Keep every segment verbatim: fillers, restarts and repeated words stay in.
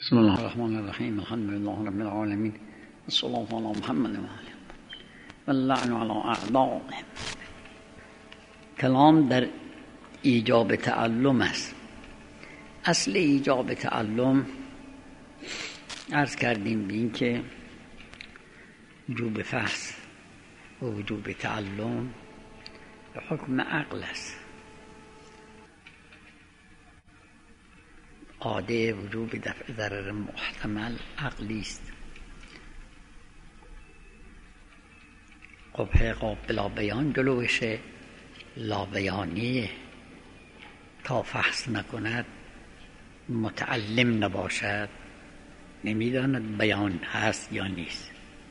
بسم الله الرحمن الرحیم. الحمد لله رب العالمین. الصلاة علی محمد و آله و اللعن علی اعدائهم. کلام در ایجاب تعلم است. اصل ایجاب تعلم عرض کردیم به این که وجوب فحص و وجوب تعلم به حکم عقل است. عاده وجوب دفع ضرر محتمل عقلی است. قبح قاب بلا بیان جلوشه، لا بیانیه. تا فحص نکند متعلم نباشد نمیداند بیان هست یا نیست.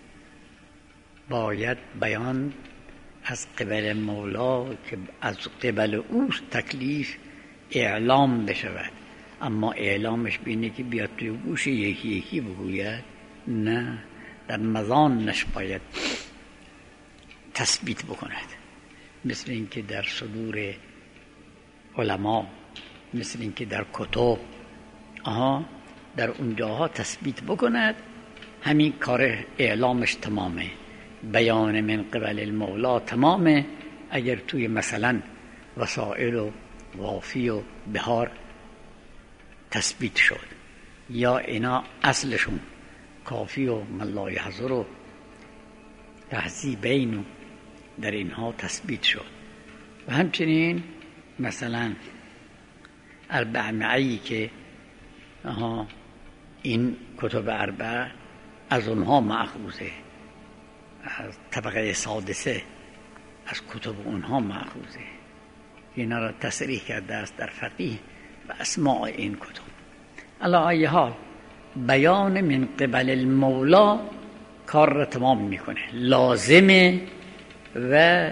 باید بیان از قبل مولا که از قبل اوست تکلیف اعلام بشود، اما اعلامش بینه که بیاد توی گوش یکی یکی بگوید، نه، در مزانش باید تثبیت بکند. مثل اینکه در صدور علما، مثل اینکه در کتب آها در اونجاها تثبیت بکند. همین کار اعلامش تمامه، بیان من قبل المولا تمامه. اگر توی مثلا وسائل و وافی و بهار تثبیت شد، یا اینا اصلشون کافی و من لا یحضر و تهذیبین در اینها تثبیت شد، و همچنین مثلا اربع معی که آها این کتب اربع از اونها مأخوذه، از طبقه سادسه از کتب اونها مأخوذه. اینا را تصریح کرده است در فقیه و اسماء این کتب. علی ای حال بیان من قبل المولا کار را تمام میکنه، لازمه و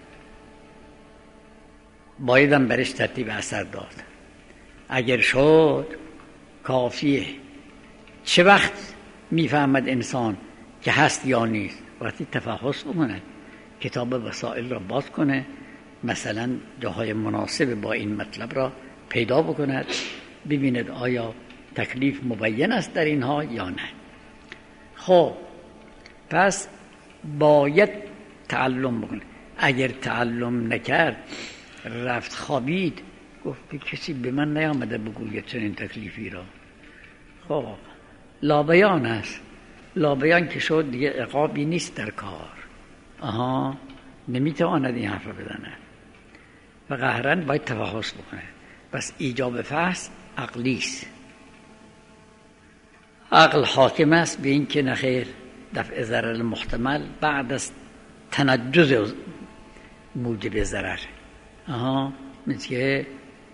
بایدم برش ترتیب اثر داد. اگر شد کافیه. چه وقت میفهمد انسان که هست یا نیست؟ وقتی تفحص بکنه، کتاب وسائل را باز کنه، مثلا جاهای مناسب با این مطلب را پیدا بکند، ببیند آیا تکلیف مبین است در اینها یا نه. خب پس باید تعلم بکنه. اگر تعلم نکرد، رفت خوابید، گفت که کسی به من نیامده بگوید چنین تکلیفی را، خب لابیان است. لابیان که شد دیگه عقابی نیست در کار، آها نمیتواند این حرف بزنه و قهرن باید تفحص بکنه. پس ایجاب فحص عقلی است. عقل حاکم است به این که نخیر، دفع ضرر محتمل بعد از تنجز موجب ضرر. آها مثل که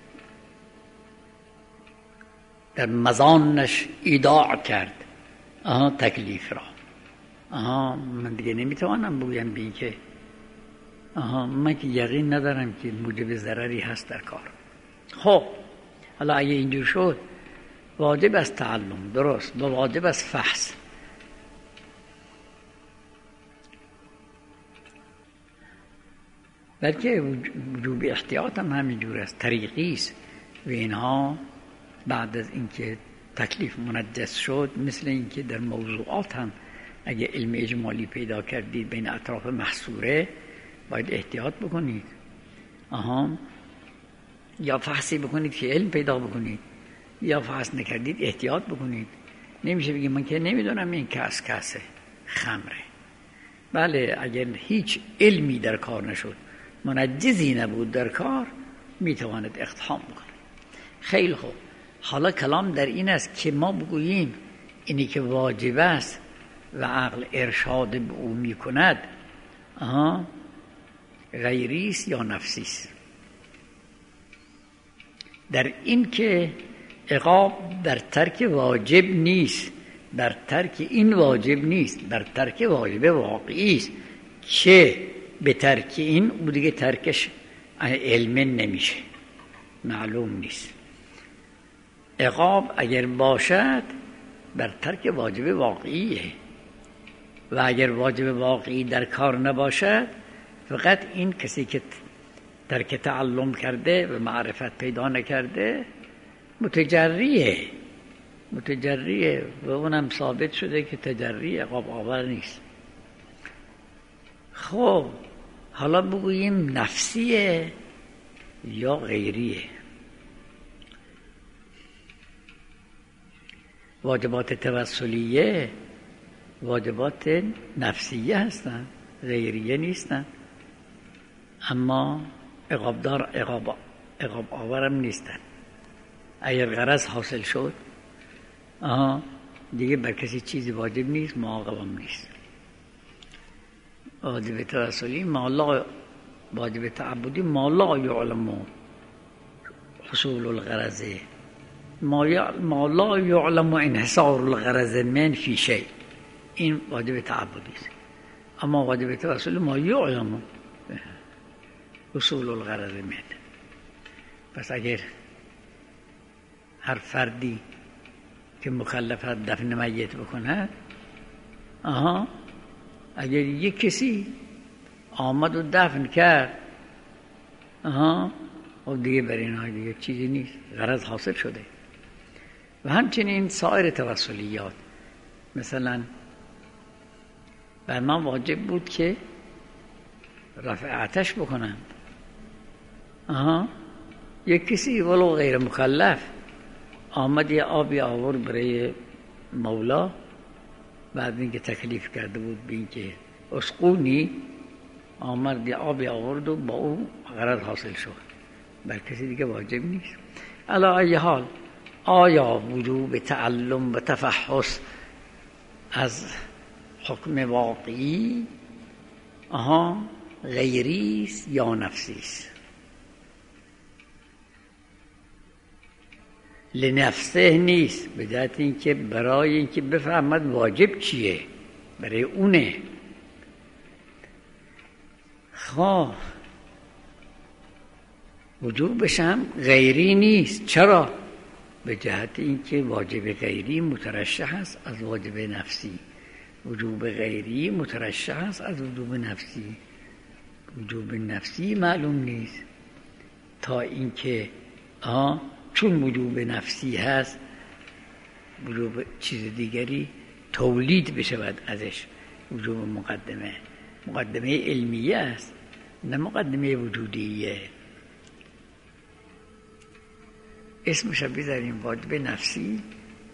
در مزانش ایداع کرد آها تکلیف را. آها من دیگه نمیتوانم بگویم به این که آها من که یقین ندارم که موجب ضرری هست در کار. خب حالا اگه اینجور شد، واجب است تعلم، درست، و واجب است فحص. بلکه وجوب احتیاط هم همینجور است، طریقی است. و اینها بعد از اینکه تکلیف منجس شد، مثل اینکه در موضوعات هم اگه علم اجمالی پیدا کردید بین اطراف محصوره، باید احتیاط بکنید. آها یا فحصی بکنید که علم پیدا بکنید، یا فحص نکردید احتیاط بکنید. نمیشه بگید من که نمیدونم این کس کسه خمره. بله اگر هیچ علمی در کار نشد، منجزی نبود در کار، میتواند اقتحام بکنه. خیلی خوب، حالا کلام در این است که ما بگوییم اینی که واجب است و عقل ارشاد به او میکند، آها غیری است یا نفسی است. در این که عقاب در ترک واجب نیست، در ترک این واجب نیست، در ترک واجب واقعی است که به ترک این او دیگه ترکش علم نمیشه، معلوم نیست. عقاب اگر باشد بر ترک واجب واقعیه، و اگر واجب واقعی در کار نباشد، فقط این کسی که ترک تعلم کرده و معرفت پیدا نکرده متجریه، متجریه و اونم ثابت شده که تجری عقاب آور نیست. خب حالا بگوییم نفسیه یا غیریه. واجبات توسلیه واجبات نفسیه هستند، غیریه نیستند، اما عقابدار عقاب عقاب آورم نیستند. اگر غرض حاصل شد آها دیگه بر کسی چیزی واجب نیست، معاقبم نیست. واجب توسلی ما لا واجب تعبدی ما لا یعلم حصول الغرض ما لا یعلم انحصار الغرض من فی شیء، این واجب تعبدی است. اما واجب توسلی ما یعلم حصول الغرض من. پس اگر هر فردی که مکلف هست دفن میت بکنه، آها اگر یک کسی آمد و دفن کرد، آها خب دیگه بر اینها دیگه چیزی نیست، غرض حاصل شده. و همچنین سایر توسلیات، مثلا بر من واجب بود که رفع آتش بکنم، آها یک کسی ولو غیر مکلف آمد یه آبی آورد برای مولا، بعد اینکه تکلیف کرده بود به اینکه اسقونی، آمد یه آبی آورد و با اون غرض حاصل شد، بر کسی دیگه واجب نیست. علی ای حال آیا وجوب تعلم و تفحص از حکم واقعی آها غیری است یا نفسی است؟ لنفسه نیست، به جهت اینکه برای اینکه بفهمد واجب چیه برای اونه. خواه وجوبش هم غیری نیست. چرا؟ به جهت اینکه واجب غیری مترشح است از واجب نفسی، وجوب غیری مترشح است از وجوب نفسی. وجوب نفسی معلوم نیست تا اینکه آه چون وجوب نفسی هست وجوب چیز دیگری تولید بشود ازش. وجوب مقدمه مقدمه علمیه است، نه مقدمه وجودیه. اسمش بذاریم واجب نفسی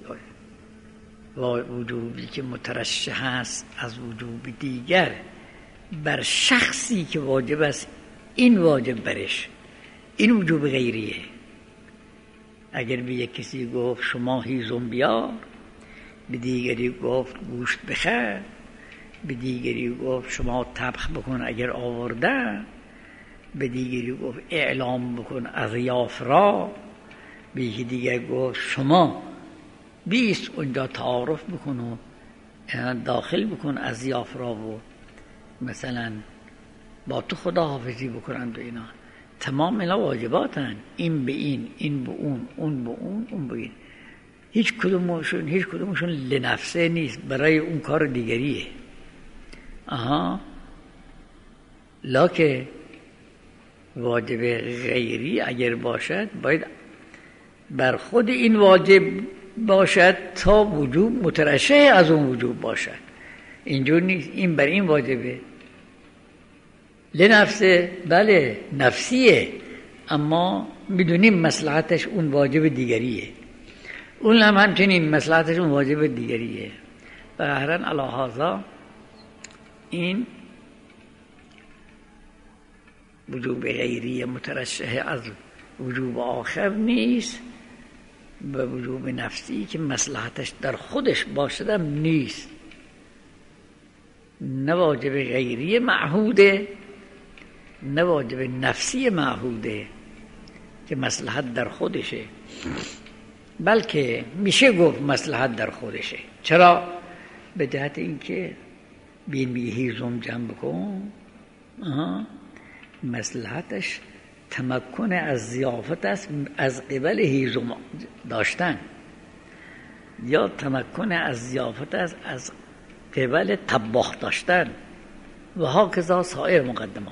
و وجوبی که مترشح است از وجوب دیگر بر شخصی که واجب است این واجب برش، این وجوب غیریه. اگر به یک کسی گفت شما هیزم بیار، به دیگری گفت گوشت بخر، به دیگری گفت شما طبخ بکن اگر آورده، به دیگری گفت اعلام بکن اضیاف را، به یکی دیگر گفت شما بیست اونجا تعارف بکن و داخل بکن اضیاف را و مثلا با تو خداحافظی بکنند و اینا. تمام اینا واجباتن، این به این، این به اون، اون به اون، اون به این. هیچ کدومشون هیچ کدومشون لنفسه نیست، برای اون کار دیگریه. آها لکه واجب غیری اگر باشد باید بر خود این واجب باشد تا وجوب مترشح از اون وجوب باشد. اینجور نیست این بر این واجبه لنفسه، بله نفسیه، اما میدونیم مصلحتش اون واجب دیگریه، اون هم همچنین مصلحتش اون واجب دیگریه. و قهرن علی هذا این وجوب غیری مترشح از وجوب آخر نیست، و وجوب نفسی که مصلحتش در خودش باشدم نیست. نه واجب غیری معهوده، نه واجب نفسی معهوده که مصلحت در خودشه، بلکه میشه گفت مصلحت در خودشه. چرا؟ به جهت اینکه بین میگه هیزم جمع بکن، آها مصلحتش تمکن از ضیافت است از قبل هیزم داشتن، یا تمکن از ضیافت است از قبل طباخ داشتن و هاکذا سایر مقدمات.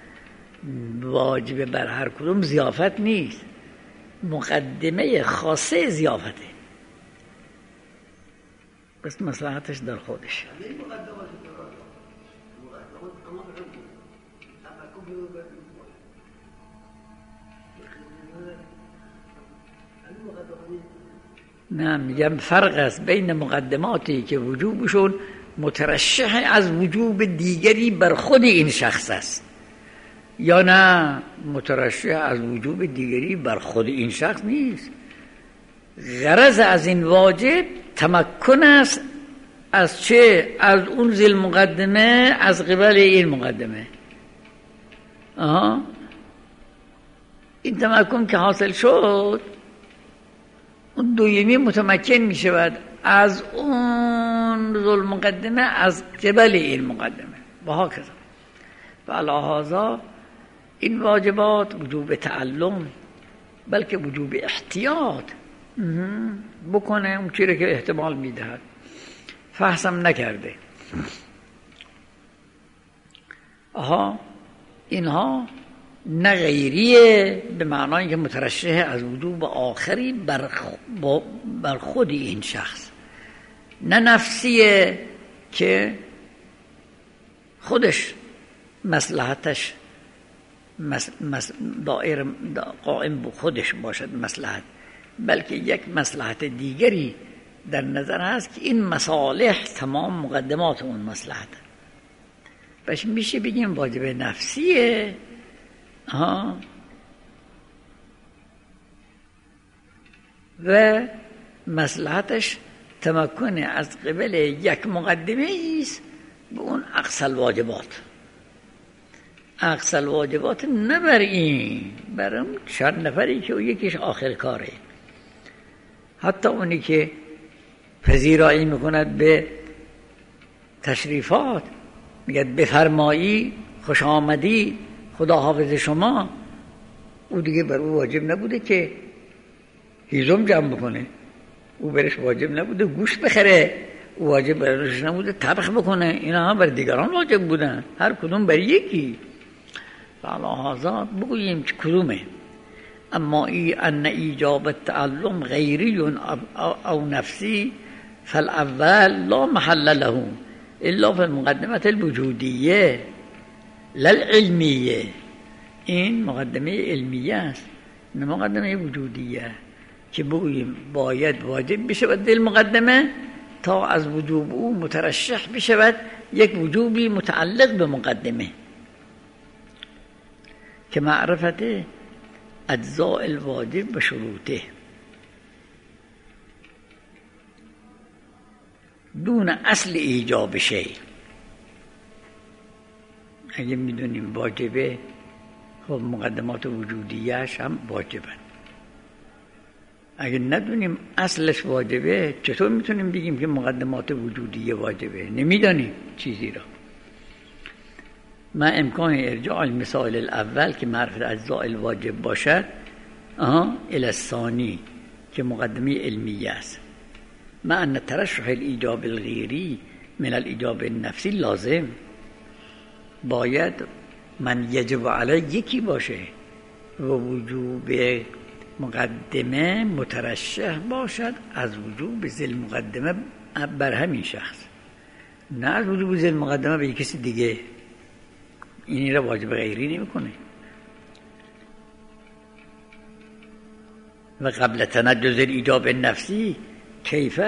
واجب بر هر کدوم ضیافت نیست، مقدمه خاصه ضیافته. بس مصلحتش در خودش. نه میگم فرق است بین مقدماتی که وجوبشون مترشح از وجوب دیگری بر خود این شخص است یا نه مترشح از وجوب دیگری بر خود این شخص نیست. غرض از این واجب تمکن است از چه؟ از اون ذیل مقدمه، از قبل این مقدمه. آها این تمکن که حاصل شد، اون دویمی متمکن می شود از اون ذیل مقدمه از قبل این مقدمه و ها کذا. و لحاظا این واجبات وجوب تعلم بلکه وجوب احتیاط بکنه اون چیزی که احتمال میدهد، فحصم نکرده. آها اینها نه غیریه به معنای که مترشح از وجوب آخری بر, بر خود این شخص، نه نفسیه که خودش مصلحتش دائر قائم به خودش باشد مصلحت، بلکه یک مصلحت دیگری در نظر هست که این مصالح تمام مقدمات اون مصلحت. پس میشه بگیم واجب نفسیه ها و مصلحتش تمکن از قبل یک مقدمه ایست به اون اقصى الواجبات. اقصى الواجبات نه بر این، بر اون چند نفری که یکیش آخر کاره، حتی اونی که پذیرایی میکند به تشریفات، میگه بفرمایی، خوش آمدی، خدا حافظ شما، او دیگه بر او واجب نبوده که هیزم جمع بکنه، او برش واجب نبوده گوشت بخره، او واجب برش نبوده طبخ بکنه، اینا هم بر دیگران واجب بودن، هر کدوم بر یکی. فعلا بگوییم که کدومه. اما ای ان ایجاب التعلم غیری او نفسی فالاول لا محل له الا فی المقدمه الوجودیه لا العلمیه. این مقدمه علمیه است نه مقدمه وجودیه که بگوییم باید واجب بشود دل مقدمه تا از وجوب او مترشح بشود یک وجوبی متعلق به مقدمه که معرفت اجزاء الواجب و شروطه دون اصل ایجاب شیء. اگه میدونیم واجبه، خب مقدمات وجودیهش هم واجبن. اگه ندونیم اصلش واجبه، چطور میتونیم بگیم که مقدمات وجودیه واجبه؟ نمیدانیم چیزی را. ما امکان ارجاع المثال الاول که معرفت اجزاء الواجب باشد آها الى الثانی که مقدمه علمیه است، ما ان ترشح الایجاب الغیری من الایجاب النفسی لازم، باید من یجب علی یکی باشه و وجوب مقدمه مترشح باشد از وجوب ذیل مقدمه بر همین شخص، نه از وجوب ذیل مقدمه به کسی دیگه. اینی را واجب غیری نمیکنه. و قبل تنجز الایجاب النفسی کیف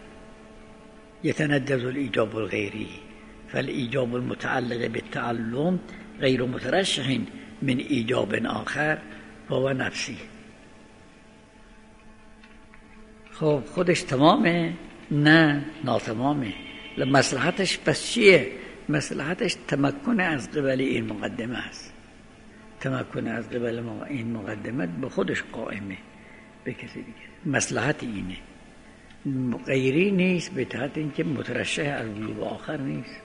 یتنجز الایجاب الغیری فالایجاب المتعلق بالتعلم غیر مترشح من ایجاب آخر و نفسی. خب خودش تمامه؟ نه ناتمامه. مصلحتش پس چیه؟ مصلحتش تمکن از قبل این مقدمه است. تمکن از قبل این مقدمه به خودش قائمه، به کسی دیگه. مصلحت اینه، غیری نیست، به تحت اینکه مترشح از وجوب آخر نیست.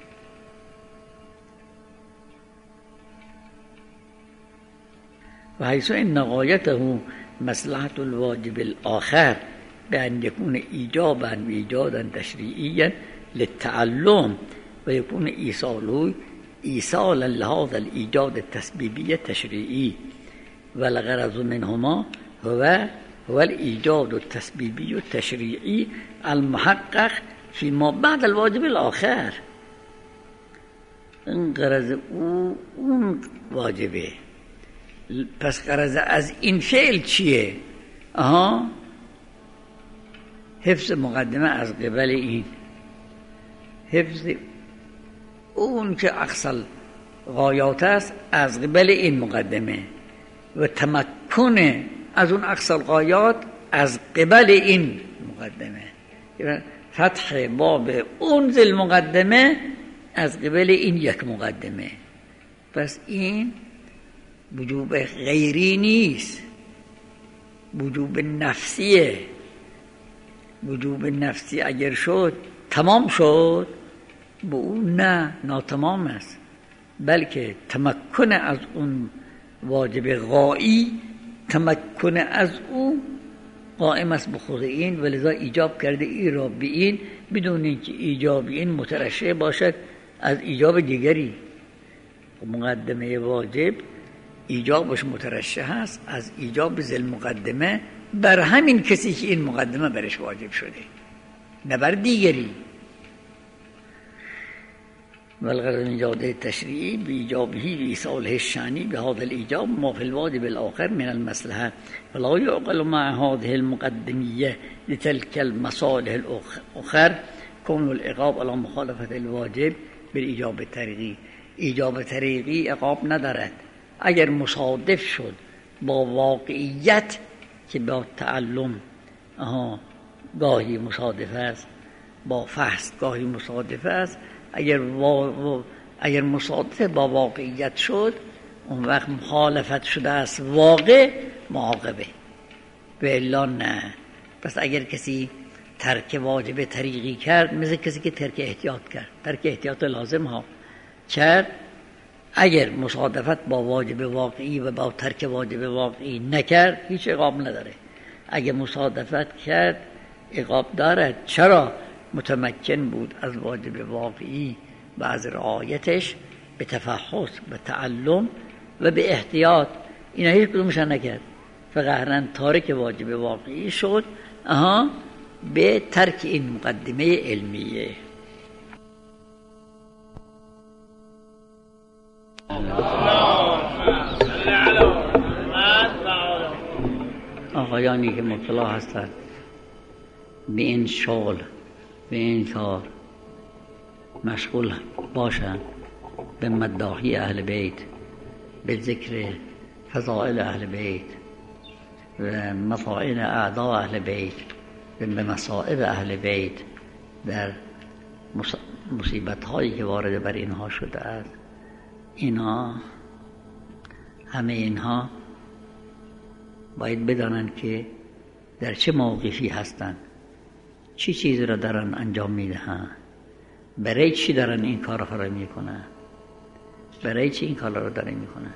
و حیث ان غایته مصلحت الواجب الاخر بأن يكون ایجابا و ایجادا تشریعیا للتعلم و يكون ایصاله ایصالا لهذا الایجاد التسبیبی تشریعی و الغرض منهما هو هو الایجاد التسبیبی التشریعی المحقق فیما بعد الواجب الاخر. این غرض او اون واجبه. پس غرض از این فعل چیه؟ آها، حفظ مقدمه از قبل این، حفظ اون که اقصى غایات است از قبل این مقدمه و تمکن از اون اقصى غایات از قبل این مقدمه. فتح باب اون ذل مقدمه از قبل این یک مقدمه. پس این وجوب غیری نیست، وجوب نفسیه. وجوب نفسی اگر شد تمام شد، به اون نه، ناتمام است، بلکه تمکن از اون واجب غایی، تمکن از اون قائم است به خود این، ولذا ایجاب کرده این را به این، بدون اینکه ایجاب این مترشح باشد از ایجاب دیگری. مقدمه واجب ایجابش مترشح است از ایجاب ذل مقدمه بر همین کسی که این مقدمه برش واجب شده، نه بر دیگری. والغرض من جاده تشریعی بإيجابه بإيصاله الشأني بهذا الإيجاب ما في الواجب الآخر من المصلحة، فلا يعقل مع هذه المقدمية لتلك المصالح الأخر كون العقاب على مخالفة الواجب بالإيجاب الطریقی. ایجاب طریقی عقاب ندارد اگر مصادف شد با واقعیت که با تعلم آها گاهی مصادف است، با فحص گاهی مصادف است. اگر وا... اگر مصادف با واقعیت شد، اون وقت مخالفت شده است واقع معاقبه، و الا نه. پس اگر کسی ترک واجب طریقی کرد، مثل کسی که ترک احتیاط کرد، ترک احتیاط لازم ها کرد، اگر مصادفت با واجب واقعی و با ترک واجب واقعی نکرد، هیچ عقاب نداره. اگر مصادفت کرد عقاب دارد. چرا؟ متمکن بود از واجب واقعی و از رعایتش به تفحص، به تعلم و به احتیاط. اینا هیچ کدومش نکرد، فقهرن تارک واجب واقعی شد اها به ترک این مقدمه علمیه. آقایانی که مبتلا هستند به این شغل، به این کار مشغول باشند، به مداحی اهل بیت، به ذکر فضائل اهل بیت و مطاعن اعضاء اهل بیت و به مصائب اهل بیت در مصیبت هایی که وارد بر اینها شده است، اینها همه اینها باید بدانند که در چه موقفی هستند، چی چیزی را دارن انجام میدهند، برای چی دارن این کارها را میکنند، برای چی این کارها را دارن میکنند.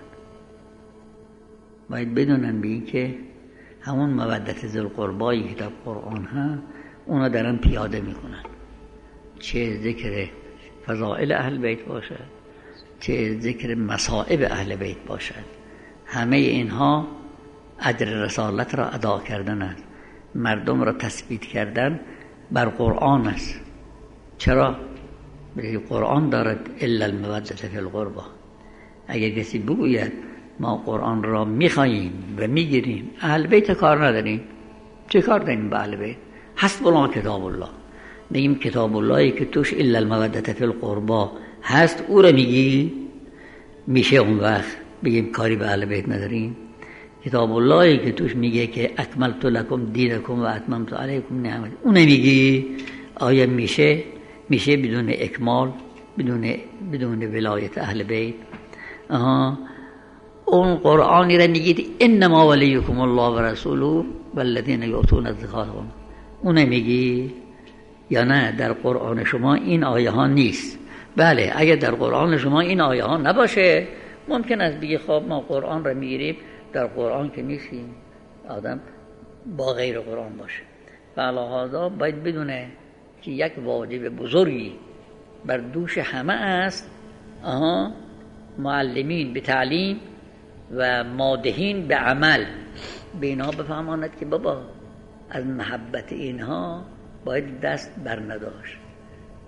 باید بدونن به این که همون مودت ذوالقربایی که در قرآن ها اونا دارن پیاده میکنن، چه ذکر فضائل اهل بیت باشد، چه ذکر مصائب اهل بیت باشد، همه اینها اجر رسالت را ادا کردن است، مردم را تثبیت کردن بر قرآن است. چرا؟ بلکه قرآن دارد الا المودة فی القربى. اگر کسی بگوید ما قرآن را میخواییم و میگیریم، اهل بیت کار نداریم، چه کار داریم به اهل بیت؟ حسب الله کتاب الله. میگیم کتاب اللهی که توش الا المودة فی القربى هست، او را میگی، میشه اون وقت بگیم کاری به اهل بیت نداریم؟ کتاب اللهی که توش میگه که اکملت لکم دینکم و اتممت علیکم نعمتی، اون میگی؟ آیا میشه میشه بدون اکمال، بدون بدون ولایت اهل بیت؟ آها، اون قرآنی را میگید انما ولیکم الله و رسوله والذین یؤتون الزکات، اون میگی یا نه؟ در قرآن شما این آیه ها نیست. بله، اگر در قرآن شما این آیه ها نباشه، ممکن است بگی خب ما قرآن را میگیریم، در قرآن که نیستیم، آدم با غیر قرآن باشه. فلهذا باید بدونه که یک واجب بزرگی بر دوش همه است، آها، معلمین به تعلیم و مادهین به عمل، به اینها بفهماند که بابا از محبت اینها باید دست بر نداشت،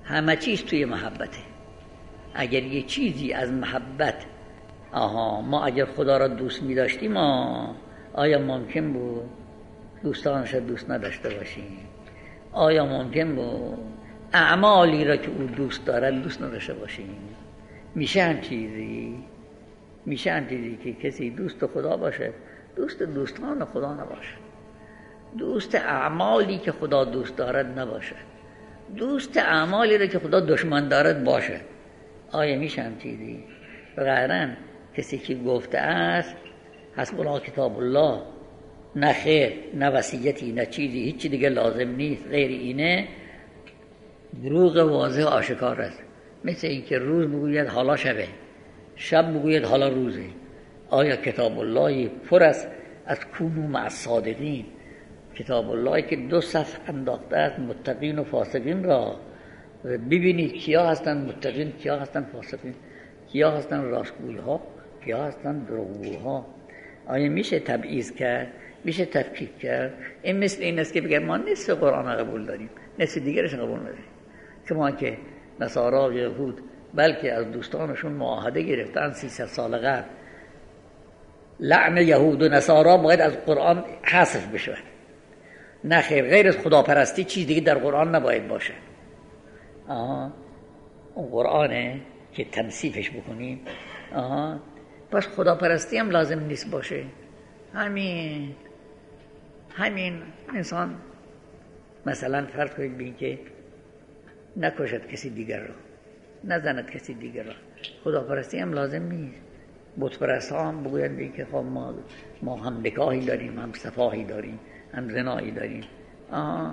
همه چیز توی محبته. اگر یه چیزی از محبت، آها ما اگر خدا را دوست می داشتیم، ما آیا ممکن بود دوستانش را دوست نداشته باشیم؟ آیا ممکن بود اعمالی را که او دوست دارد دوست نداشته باشیم؟ میشه هم چیزی میشه هم چیزی که کسی دوست خدا باشه دوست دوستان خدا نباشه، دوست اعمالی که خدا دوست دارد نباشه، دوست اعمالی را که خدا دشمن دارد باشه؟ آیا میشه هم چیزی؟ بغیراً کسی که گفته است حسبنا کتاب الله، نه خیر نه وصیتی نه چیزی هیچی دیگه لازم نیست غیر اینه، دروغ واضح آشکار است. مثل این که روز بگوید حالا شبه، شب بگوید حالا روزه. آیا کتاب الله پر است از کونو مع الصادقین؟ کتاب الله که دو صف انداخته است متقین و فاسقین را. ببینید کیا هستند متقین، کیا هستند فاسقین، کیا هستند راستگوی ها، کیا هستند دروغگو ها. آیا میشه تبعیض کرد؟ میشه تفکیک کرد؟ این مثل این است که بگه ما نصف قرآن قبول داریم نصف دیگرش قبول نداریم. کما که نصارا و یهود بلکه از دوستانشون معاهده گرفتن سیصد سال قبل لعن یهود و نصارا باید از قرآن حذف بشه. نه خیر، غیر از خداپرستی چیز دیگه در قرآن نباید باشه. آها اون قرآنه که تنصیفش بکنیم. آها پس خداپرستی هم لازم نیست باشه. همین همین انسان مثلا فرض کنید بین که نکشد کسی دیگر را، نزند کسی دیگر را، خداپرستی هم لازم نیست. بت پرست ها هم بگویند بین که خب ما ما هم نکاحی داریم، هم صفاحی داریم، هم زنایی داریم، آها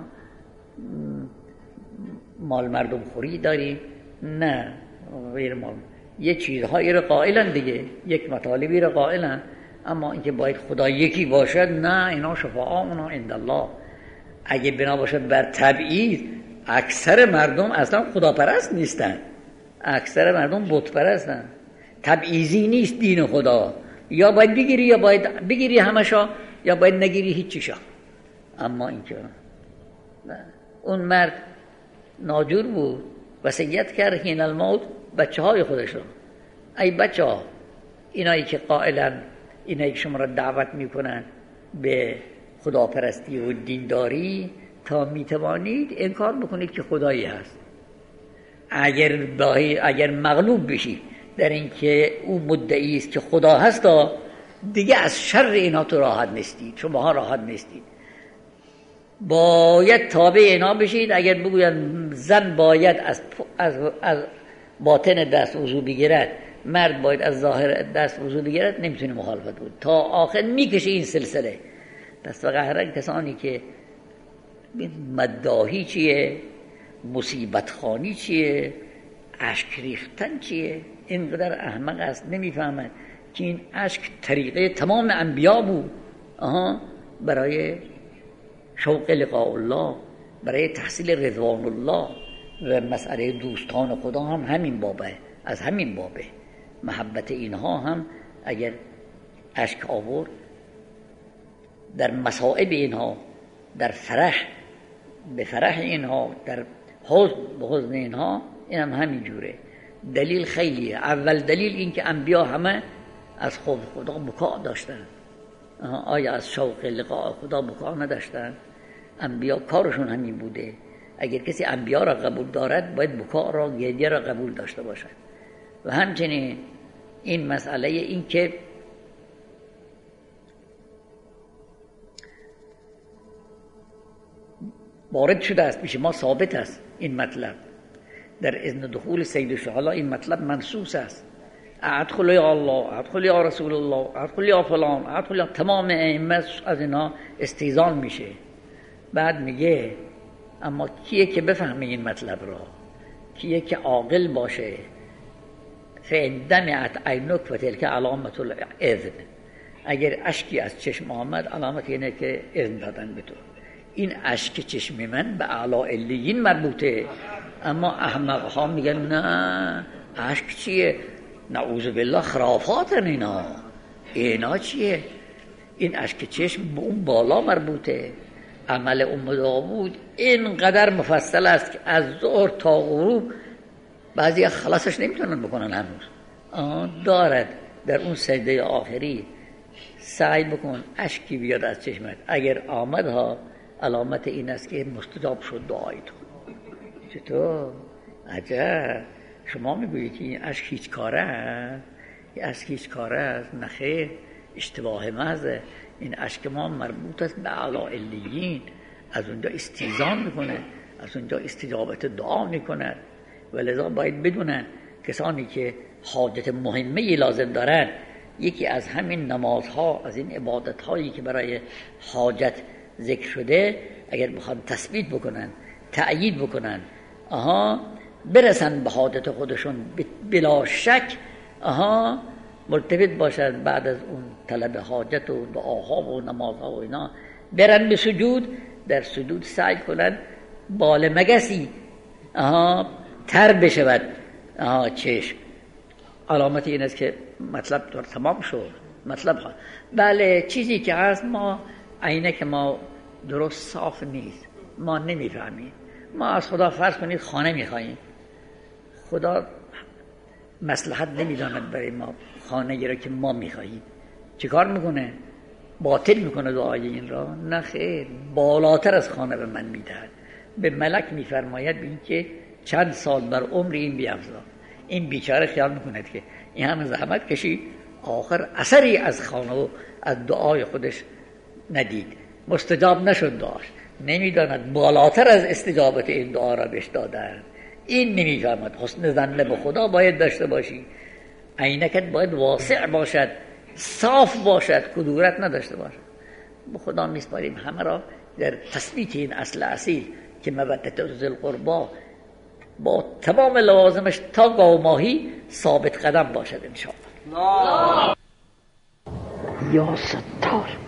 مال مردم خوری داریم. نه غیر مال، یک چیزهایی را قائلن دیگه، یک مطالبی را قائلن، اما اینکه باید خدا یکی باشد نه، اینا شفاعاؤنا عند الله. اگه بنا باشد بر تبعیض، اکثر مردم اصلا خداپرست نیستن، اکثر مردم بت پرستن. تبعیضی نیست دین خدا، یا باید بگیری یا باید بگیری همشا، یا باید نگیری هیچیشا. اما اینکه اون مرد ناجور بود، وصیت کرد حین الموت بچه های خودش رو، ای بچه ها، اینایی که قائلن، اینایی که شما را دعوت میکنن به خداپرستی و دینداری، تا میتوانید انکار بکنید که خدایی هست. اگر اگر مغلوب بشید در این که او مدعی است که خدا هست، دیگه از شر اینا تو راحت نیستید، شما ها راحت نیستید. باید تابع اینا بشید. اگر بگوین زن باید از, از, از باطن دست وضو بگیرد، مرد باید از ظاهر دست وضو بگیرد، نمیتونه مخالفت بود. تا آخر میکشه این سلسله. پس فقط کسانی که مداحی چیه، مصیبت خانی چیه، اشک ریختن چیه، اینقدر احمق است نمیفهمد که این اشک طریقه تمام انبیا بود. آها برای شوق لقاء الله، برای تحصیل رضوان الله و مسئله دوستان خدا هم همین بابه، از همین بابه محبت اینها هم اگر اشک آورد در مصائب اینها، در فرح به فرح اینها، در حزن به حزن اینها، این هم همین جوره. دلیل خیلیه. اول دلیل این که انبیا همه از خوف خدا بکا داشتن. آیا از شوق لقاء خدا بکا نداشتن؟ انبیا کارشون همین بوده. اگر کسی انبیا را قبول دارد باید بکا را، گریه را قبول داشته باشد. و همچنین این مسئله این که وارد شده است پیش ما، ثابت است این مطلب در اذن دخول سید الشهدا. این مطلب منصوص است. ادخل یا الله، ادخل یا رسول الله، ادخل یا فلان، ادخل یا تمام ائمه از اینا استیزان میشه. بعد میگه اما کیه که بفهمه این مطلب را؟ کیه که عاقل باشه؟ فإن دمعت عینک و تلک علامت الاذن. اگر اشکی از چشم آمد، علامت اینه که اذن دادن به تو. این اشک چشم من به اعلی علیین مربوطه. اما احمق ها میگن نه، اشک چیه؟ نعوذ بالله، خرافات اینا. اینا چیه؟ این اشک چشم به اون بالا مربوطه. عمل ام داوود اینقدر مفصل است که از ظهر تا غروب بعضی خلاصش نمیتونن بکنن هنوز. آه دارد در اون سجده آخری سعی بکن اشکی بیاد از چشمت، اگر آمد ها علامت این است که مستجاب شد دعای تو. چطور؟ عجب. شما میگویید که این اشک هیچ کاره است؟ این اشک هیچ کاره است؟ نخیر، اشتباه محضه. این اشک ما مربوط است به اعلی علیین، از اونجا استیزان میکنه، از اونجا استجابت دعا میکنه. ولذا باید بدونن کسانی که حاجت مهمه لازم دارن، یکی از همین نمازها، از این عبادتهایی که برای حاجت ذکر شده، اگر بخوان تثبیت بکنن، تأیید بکنن، آها برسن به حاجت خودشون بلا شک، آها ملتفت باشد بعد از اون طلب حاجت و دعاها و نمازها و اینا، برن به سجود، در سجود سعی کنن بال مگسی آها تر بشود آها چشم. علامت این است که مطلب دور تمام شد. مطلب ها. بله چیزی که هست ما عینک ما درست صاف نیست، ما نمیفهمیم. ما از خدا فرض کنید خانه میخواییم، خدا مصلحت نمیداند برای ما خانه را که ما میخواییم، چه کار میکنه؟ باطل میکنه دعای این را؟ نه خیر، بالاتر از خانه به من میدهد. به ملک میفرماید به این که چند سال بر عمر این بیافزا. این بیچاره خیال میکند که این همه زحمت کشید، آخر اثری از خانه و از دعای خودش ندید، مستجاب نشد دعاش. نمیداند بالاتر از استجابت این دعا را بهش دادن. این نمیفهمد. حسن ظن به خدا باید داشته باشی، عینکت باید واسع باشد، صاف باشد، کدورت نداشته باشد. به خدا میسپاریم همه را در تثبیت این اصل اصیل که مودت ذی القربا با تمام لوازمش تا گاو ماهی ثابت قدم باشد انشاءالله. یا ستار.